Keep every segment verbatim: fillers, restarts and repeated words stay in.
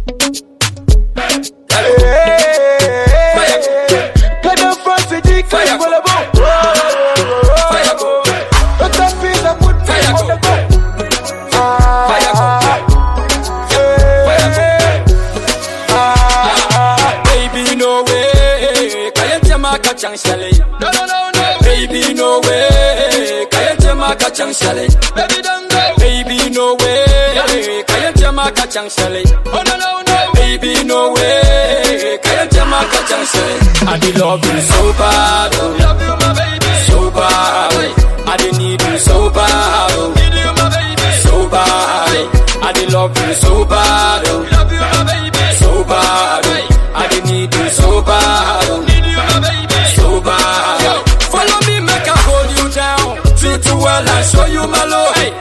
No, no, no, no. Baby, no way. Kayente maka chang shale. Baby, don't go. Baby, no way. Kayente maka chang shale. Oh, no, no, no. Baby, no way. Kayente maka chang shale. I do love you so bad. Oh. Love you, my baby. So bad. I do need you so bad. Oh. Need you, my baby. So bad. I do love you so bad. Oh. Love you, my baby. So bad. I do need you so bad. Oh. Need you, my baby. Follow me, make I hold you down. Treat you well and show you my love. Hey,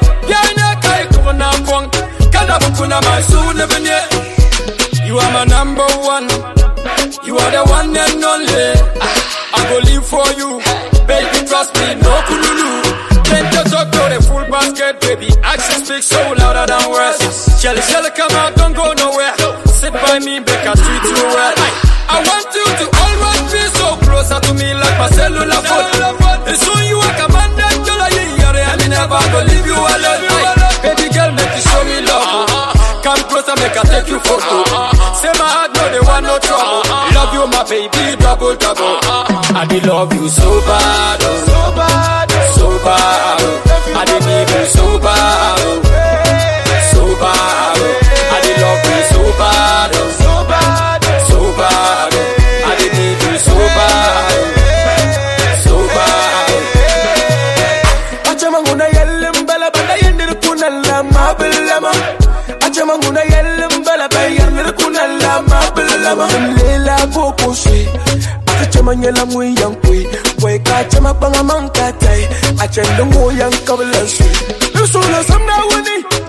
you are my number one. You are the one and only. I go live for you, baby. Trust me, no kululu. Can't just talk to the full basket, baby. Action speaks so louder than words. Shelly, Shelly, come out, don't go nowhere. Sit by me, make I treat you well. I want you to always be so closer to me like my cellular phone. And soon you are commanded to the year, and I never go leave you alone. Baby girl, make you show me love. Come closer, make I take you photo. Say my heart, no, they want no trouble. Love you, my baby, double, double. I did love you so bad, oh. So bad, so bad, oh. I did need you so bad, oh. So bad, oh. I did love you so bad, oh. So bad, so bad, oh. I did need you so bad, oh. So bad, oh. Achamanguna yellim bala bala yendir kunalla mabilama. Achamanguna yellim bala bala yendir kunalla mabilama. Lela boko swe. Achamanyela mui yankui. Boy kachama banga mankatai. Achandongo yankabla swe. Usula samna wani.